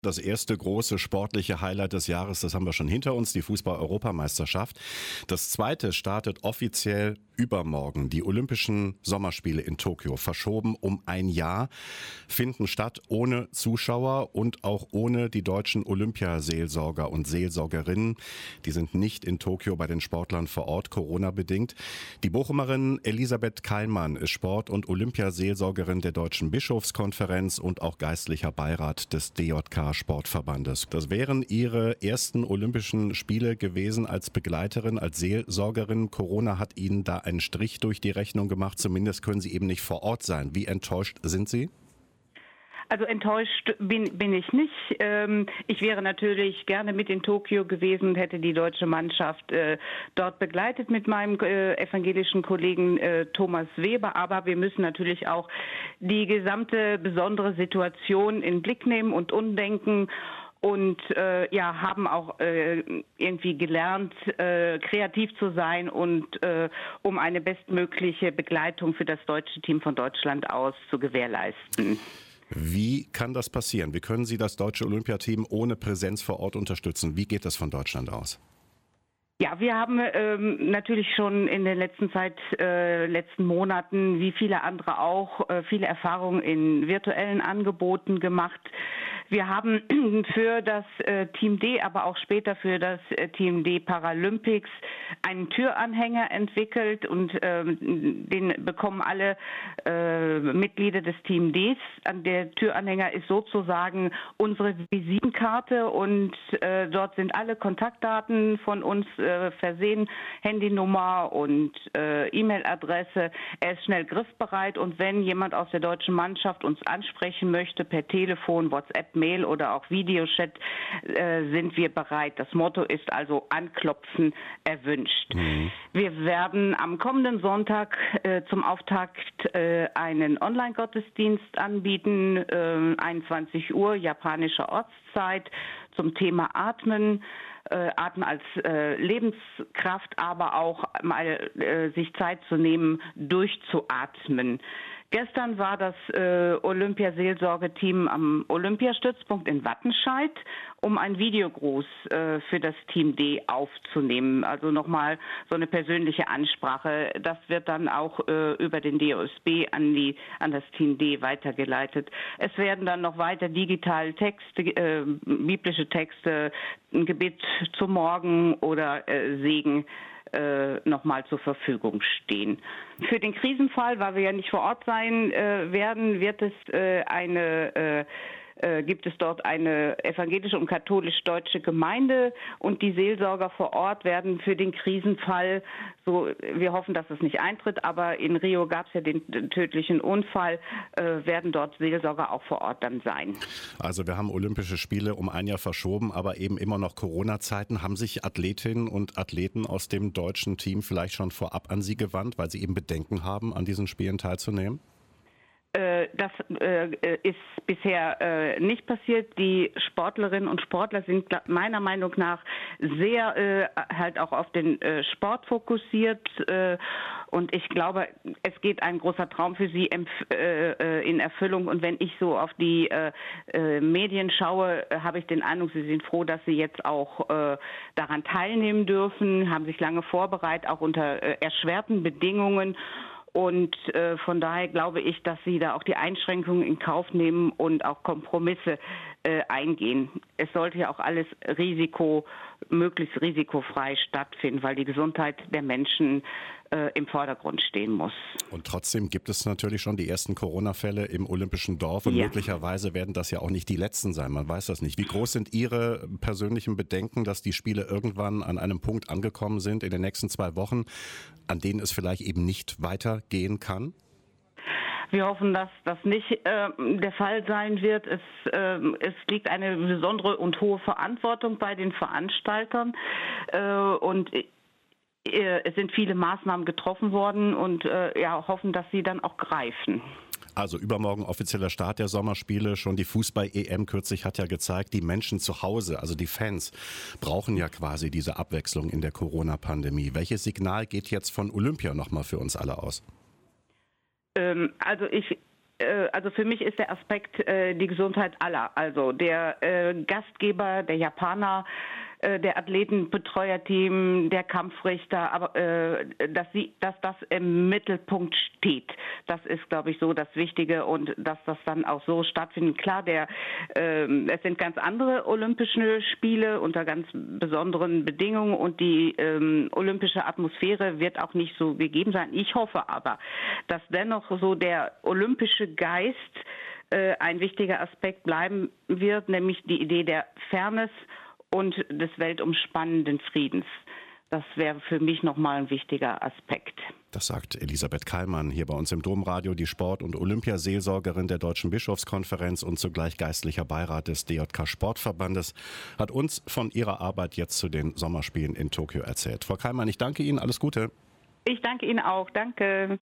Das erste große sportliche Highlight des Jahres, das haben wir schon hinter uns, die Fußball-Europameisterschaft. Das zweite startet offiziell übermorgen. Die Olympischen Sommerspiele in Tokio, verschoben um ein Jahr, finden statt ohne Zuschauer und auch ohne die deutschen Olympiaseelsorger und Seelsorgerinnen. Die sind nicht in Tokio bei den Sportlern vor Ort, Corona-bedingt. Die Bochumerin Elisabeth Keilmann ist Sport- und Olympiaseelsorgerin der Deutschen Bischofskonferenz und auch geistlicher Beirat des DJK Sportverbandes. Das wären ihre ersten Olympischen Spiele gewesen als Begleiterin, als Seelsorgerin. Corona hat ihnen da einen Strich durch die Rechnung gemacht. Zumindest können sie eben nicht vor Ort sein. Wie enttäuscht sind Sie? Also enttäuscht bin ich nicht. Ich wäre natürlich gerne mit in Tokio gewesen und hätte die deutsche Mannschaft dort begleitet mit meinem evangelischen Kollegen Thomas Weber. Aber wir müssen natürlich auch die gesamte besondere Situation in den Blick nehmen und umdenken. Und haben auch irgendwie gelernt, kreativ zu sein und um eine bestmögliche Begleitung für das deutsche Team von Deutschland aus zu gewährleisten. Wie kann das passieren? Wie können Sie das deutsche Olympiateam ohne Präsenz vor Ort unterstützen? Wie geht das von Deutschland aus? Ja, wir haben natürlich schon in der letzten Monaten, wie viele andere auch, viele Erfahrungen in virtuellen Angeboten gemacht. Wir haben für das Team D, aber auch später für das Team D Paralympics einen Türanhänger entwickelt und den bekommen alle Mitglieder des Team Ds. Der Türanhänger ist sozusagen unsere Visitenkarte und dort sind alle Kontaktdaten von uns versehen, Handynummer und E-Mail-Adresse. Er ist schnell griffbereit und wenn jemand aus der deutschen Mannschaft uns ansprechen möchte, per Telefon, WhatsApp, Mail oder auch Videochat, sind wir bereit. Das Motto ist also anklopfen erwünscht. Wir werden am kommenden Sonntag zum Auftakt einen Online-Gottesdienst anbieten, 21 Uhr japanischer Ortszeit zum Thema Atmen. Atmen als Lebenskraft, aber auch mal sich Zeit zu nehmen, durchzuatmen. Gestern war das Olympiaseelsorgeteam am Olympiastützpunkt in Wattenscheid, um einen Videogruß für das Team D aufzunehmen. Also nochmal so eine persönliche Ansprache. Das wird dann auch über den DOSB an das Team D weitergeleitet. Es werden dann noch weiter digitale Texte, biblische Texte, ein Gebet zum Morgen oder Segen nochmal zur Verfügung stehen. Für den Krisenfall, weil wir ja nicht vor Ort sein werden, gibt es dort eine evangelische und katholisch-deutsche Gemeinde und die Seelsorger vor Ort werden für den Krisenfall, wir hoffen, dass es nicht eintritt, aber in Rio gab es ja den tödlichen Unfall, werden dort Seelsorger auch vor Ort dann sein. Also wir haben Olympische Spiele um ein Jahr verschoben, aber eben immer noch Corona-Zeiten. Haben sich Athletinnen und Athleten aus dem deutschen Team vielleicht schon vorab an Sie gewandt, weil sie eben Bedenken haben, an diesen Spielen teilzunehmen? Das ist bisher nicht passiert. Die Sportlerinnen und Sportler sind meiner Meinung nach sehr halt auch auf den Sport fokussiert und ich glaube, es geht ein großer Traum für sie in Erfüllung und wenn ich so auf die Medien schaue, habe ich den Eindruck, sie sind froh, dass sie jetzt auch daran teilnehmen dürfen, haben sich lange vorbereitet, auch unter erschwerten Bedingungen. Und von daher glaube ich, dass sie da auch die Einschränkungen in Kauf nehmen und auch Kompromisse eingehen. Es sollte ja auch alles möglichst risikofrei stattfinden, weil die Gesundheit der Menschen im Vordergrund stehen muss. Und trotzdem gibt es natürlich schon die ersten Corona-Fälle im Olympischen Dorf und möglicherweise werden das ja auch nicht die letzten sein, man weiß das nicht. Wie groß sind Ihre persönlichen Bedenken, dass die Spiele irgendwann an einem Punkt angekommen sind in den nächsten 2 Wochen, an denen es vielleicht eben nicht weitergehen kann? Wir hoffen, dass das nicht der Fall sein wird. Es liegt eine besondere und hohe Verantwortung bei den Veranstaltern und es sind viele Maßnahmen getroffen worden und hoffen, dass sie dann auch greifen. Also übermorgen offizieller Start der Sommerspiele. Schon die Fußball-EM kürzlich hat ja gezeigt, die Menschen zu Hause, also die Fans, brauchen ja quasi diese Abwechslung in der Corona-Pandemie. Welches Signal geht jetzt von Olympia nochmal für uns alle aus? Also ich also für mich ist der Aspekt die Gesundheit aller. Also der Gastgeber, der Japaner, der Athletenbetreuerteam, der Kampfrichter, aber dass das im Mittelpunkt steht. Das ist, glaube ich, so das Wichtige und dass das dann auch so stattfindet. Klar, es sind ganz andere Olympische Spiele unter ganz besonderen Bedingungen und die olympische Atmosphäre wird auch nicht so gegeben sein. Ich hoffe aber, dass dennoch so der olympische Geist ein wichtiger Aspekt bleiben wird, nämlich die Idee der Fairness und des weltumspannenden Friedens. Das wäre für mich nochmal ein wichtiger Aspekt. Das sagt Elisabeth Kallmann hier bei uns im Domradio, die Sport- und Olympiaseelsorgerin der Deutschen Bischofskonferenz und zugleich geistlicher Beirat des DJK Sportverbandes, hat uns von ihrer Arbeit jetzt zu den Sommerspielen in Tokio erzählt. Frau Kallmann, ich danke Ihnen, alles Gute. Ich danke Ihnen auch, danke.